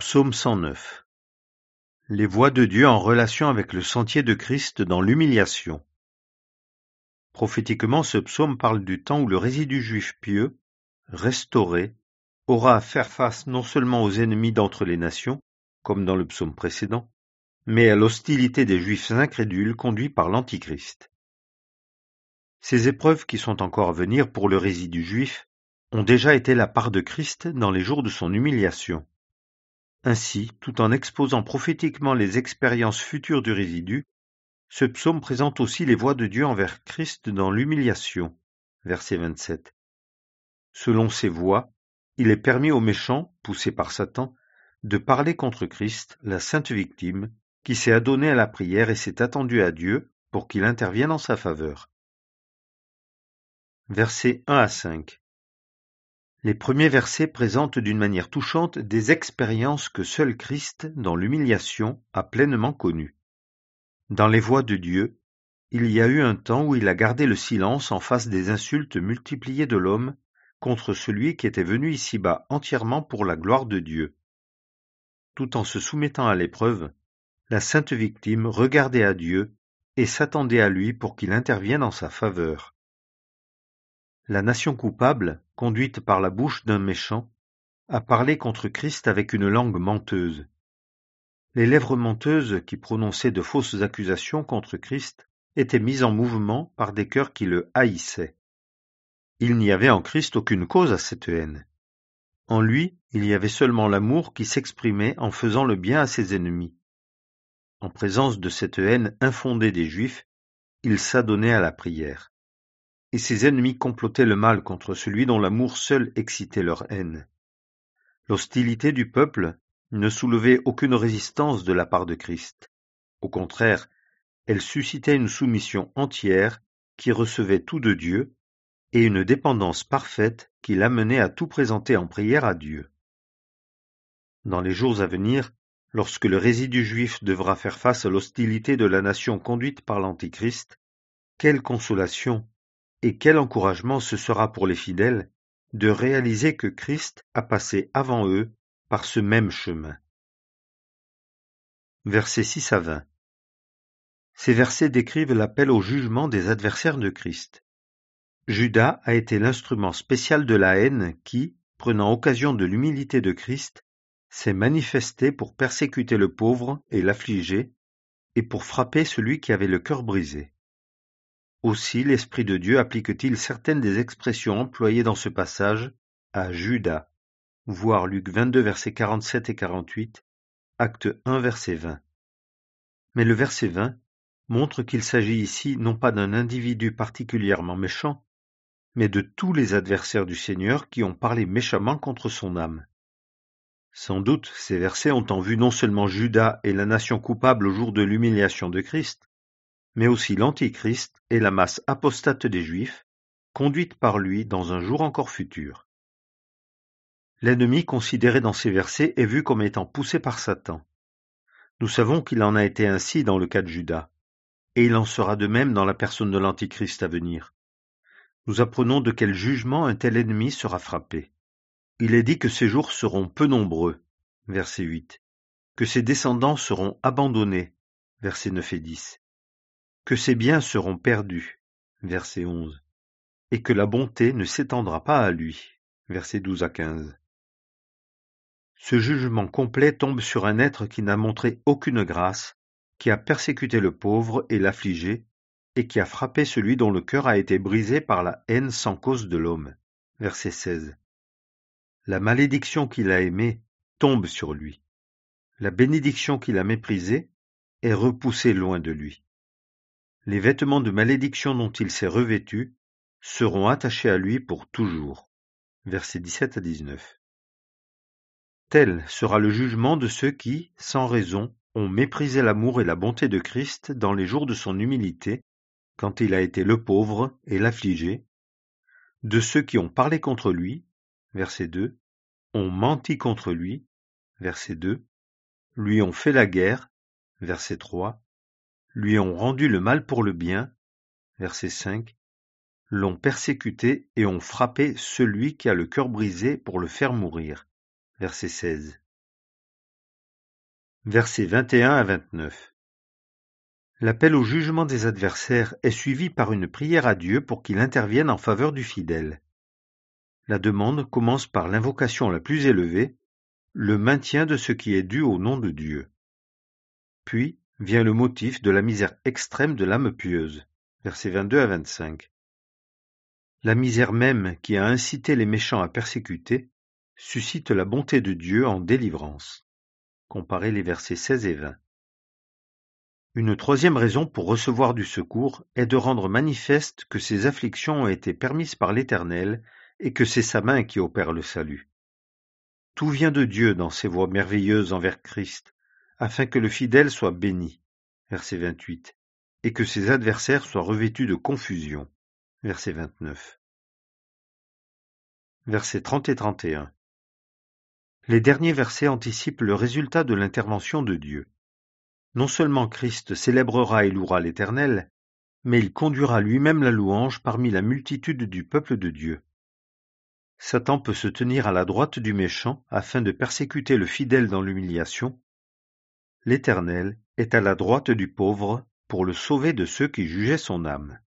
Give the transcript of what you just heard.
Psaume 109. Les voix de Dieu en relation avec le sentier de Christ dans l'humiliation. Prophétiquement, ce psaume parle du temps où le résidu juif pieux, restauré, aura à faire face non seulement aux ennemis d'entre les nations, comme dans le psaume précédent, mais à l'hostilité des juifs incrédules conduits par l'Antichrist. Ces épreuves qui sont encore à venir pour le résidu juif ont déjà été la part de Christ dans les jours de son humiliation. Ainsi, tout en exposant prophétiquement les expériences futures du résidu, ce psaume présente aussi les voies de Dieu envers Christ dans l'humiliation. Verset 27. Selon ces voies, il est permis aux méchants, poussés par Satan, de parler contre Christ, la sainte victime, qui s'est adonnée à la prière et s'est attendue à Dieu pour qu'il intervienne en sa faveur. Versets 1 à 5. Les premiers versets présentent d'une manière touchante des expériences que seul Christ, dans l'humiliation, a pleinement connues. Dans les voies de Dieu, il y a eu un temps où il a gardé le silence en face des insultes multipliées de l'homme contre celui qui était venu ici-bas entièrement pour la gloire de Dieu. Tout en se soumettant à l'épreuve, la sainte victime regardait à Dieu et s'attendait à lui pour qu'il intervienne en sa faveur. La nation coupable, conduite par la bouche d'un méchant, a parlé contre Christ avec une langue menteuse. Les lèvres menteuses qui prononçaient de fausses accusations contre Christ étaient mises en mouvement par des cœurs qui le haïssaient. Il n'y avait en Christ aucune cause à cette haine. En lui, il y avait seulement l'amour qui s'exprimait en faisant le bien à ses ennemis. En présence de cette haine infondée des Juifs, il s'adonnait à la prière. Et ses ennemis complotaient le mal contre celui dont l'amour seul excitait leur haine. L'hostilité du peuple ne soulevait aucune résistance de la part de Christ. Au contraire, elle suscitait une soumission entière qui recevait tout de Dieu et une dépendance parfaite qui l'amenait à tout présenter en prière à Dieu. Dans les jours à venir, lorsque le résidu juif devra faire face à l'hostilité de la nation conduite par l'Antichrist, quelle consolation et quel encouragement ce sera pour les fidèles de réaliser que Christ a passé avant eux par ce même chemin. Versets 6 à 20. Ces versets décrivent l'appel au jugement des adversaires de Christ. Judas a été l'instrument spécial de la haine qui, prenant occasion de l'humilité de Christ, s'est manifesté pour persécuter le pauvre et l'affliger, et pour frapper celui qui avait le cœur brisé. Aussi l'Esprit de Dieu applique-t-il certaines des expressions employées dans ce passage à Judas, voir Luc 22 versets 47 et 48, Acte 1 verset 20. Mais le verset 20 montre qu'il s'agit ici non pas d'un individu particulièrement méchant, mais de tous les adversaires du Seigneur qui ont parlé méchamment contre son âme. Sans doute, ces versets ont en vue non seulement Judas et la nation coupable au jour de l'humiliation de Christ, mais aussi l'Antichrist et la masse apostate des Juifs, conduite par lui dans un jour encore futur. L'ennemi considéré dans ces versets est vu comme étant poussé par Satan. Nous savons qu'il en a été ainsi dans le cas de Judas, et il en sera de même dans la personne de l'Antichrist à venir. Nous apprenons de quel jugement un tel ennemi sera frappé. Il est dit que ses jours seront peu nombreux, verset 8, que ses descendants seront abandonnés, versets 9 et 10, que ses biens seront perdus, verset 11, et que la bonté ne s'étendra pas à lui, versets 12 à 15. Ce jugement complet tombe sur un être qui n'a montré aucune grâce, qui a persécuté le pauvre et l'affligé, et qui a frappé celui dont le cœur a été brisé par la haine sans cause de l'homme, verset 16. La malédiction qu'il a aimée tombe sur lui. La bénédiction qu'il a méprisée est repoussée loin de lui. Les vêtements de malédiction dont il s'est revêtu seront attachés à lui pour toujours. Versets 17 à 19. Tel sera le jugement de ceux qui, sans raison, ont méprisé l'amour et la bonté de Christ dans les jours de son humilité, quand il a été le pauvre et l'affligé, de ceux qui ont parlé contre lui, verset 2, ont menti contre lui, verset 2, lui ont fait la guerre, verset 3, lui ont rendu le mal pour le bien, verset 5, l'ont persécuté et ont frappé celui qui a le cœur brisé pour le faire mourir, verset 16. Versets 21 à 29. L'appel au jugement des adversaires est suivi par une prière à Dieu pour qu'il intervienne en faveur du fidèle. La demande commence par l'invocation la plus élevée, le maintien de ce qui est dû au nom de Dieu. Puis vient le motif de la misère extrême de l'âme pieuse, versets 22 à 25. La misère même qui a incité les méchants à persécuter suscite la bonté de Dieu en délivrance. Comparez les versets 16 et 20. Une troisième raison pour recevoir du secours est de rendre manifeste que ces afflictions ont été permises par l'Éternel et que c'est sa main qui opère le salut. Tout vient de Dieu dans ses voies merveilleuses envers Christ, afin que le fidèle soit béni, verset 28, et que ses adversaires soient revêtus de confusion, verset 29. Versets 30 et 31. Les derniers versets anticipent le résultat de l'intervention de Dieu. Non seulement Christ célébrera et louera l'Éternel, mais il conduira lui-même la louange parmi la multitude du peuple de Dieu. Satan peut se tenir à la droite du méchant afin de persécuter le fidèle dans l'humiliation. L'Éternel est à la droite du pauvre pour le sauver de ceux qui jugeaient son âme.